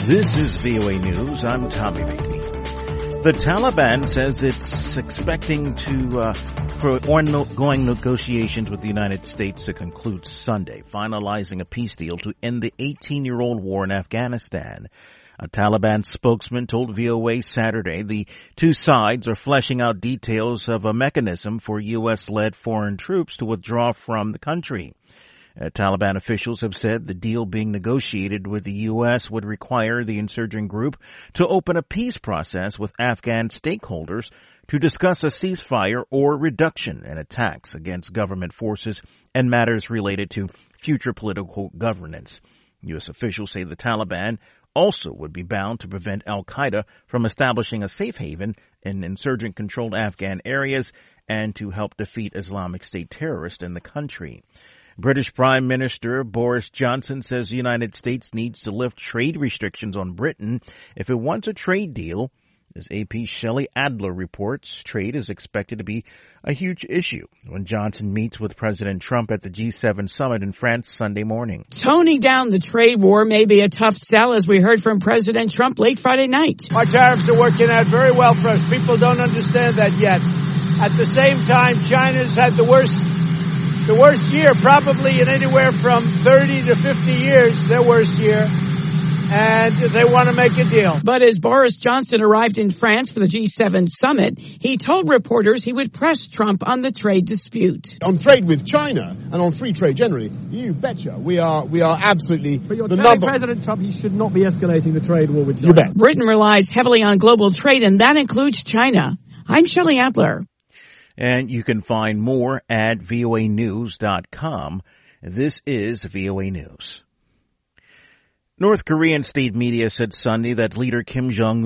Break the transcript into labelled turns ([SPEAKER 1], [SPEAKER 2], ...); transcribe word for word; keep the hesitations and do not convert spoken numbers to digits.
[SPEAKER 1] This is V O A News. I'm Tommy McNeil. The Taliban says it's expecting to uh, for ongoing negotiations with the United States to conclude Sunday, finalizing a peace deal to end the eighteen-year-old war in Afghanistan. A Taliban spokesman told V O A Saturday the two sides are fleshing out details of a mechanism for U S-led foreign troops to withdraw from the country. Uh, Taliban officials have said the deal being negotiated with the U S would require the insurgent group to open a peace process with Afghan stakeholders to discuss a ceasefire or reduction in attacks against government forces and matters related to future political governance. U S officials say the Taliban also would be bound to prevent al-Qaeda from establishing a safe haven in insurgent-controlled Afghan areas and to help defeat Islamic State terrorists in the country. British Prime Minister Boris Johnson says the United States needs to lift trade restrictions on Britain if it wants a trade deal. As A P's Shelley Adler reports, trade is expected to be a huge issue when Johnson meets with President Trump at the G seven summit in France Sunday morning.
[SPEAKER 2] Toning down the trade war may be a tough sell, as we heard from President Trump late Friday night.
[SPEAKER 3] Our tariffs are working out very well for us. People don't understand that yet. At the same time, China's had the worst The worst year, probably in anywhere from thirty to fifty years, their worst year, and they want to make a deal.
[SPEAKER 2] But as Boris Johnson arrived in France for the G seven summit, he told reporters he would press Trump on the trade dispute.
[SPEAKER 4] On trade with China and on free trade generally, you betcha, we are we are absolutely
[SPEAKER 5] but you're
[SPEAKER 4] the
[SPEAKER 5] telling
[SPEAKER 4] number.
[SPEAKER 5] President Trump he should not be escalating the trade war with China.
[SPEAKER 4] You bet.
[SPEAKER 2] Britain relies heavily on global trade, and that includes China. I'm Shelley Adler.
[SPEAKER 1] And you can find more at V O A news dot com. This is V O A News. North Korean state media said Sunday that leader Kim Jong-un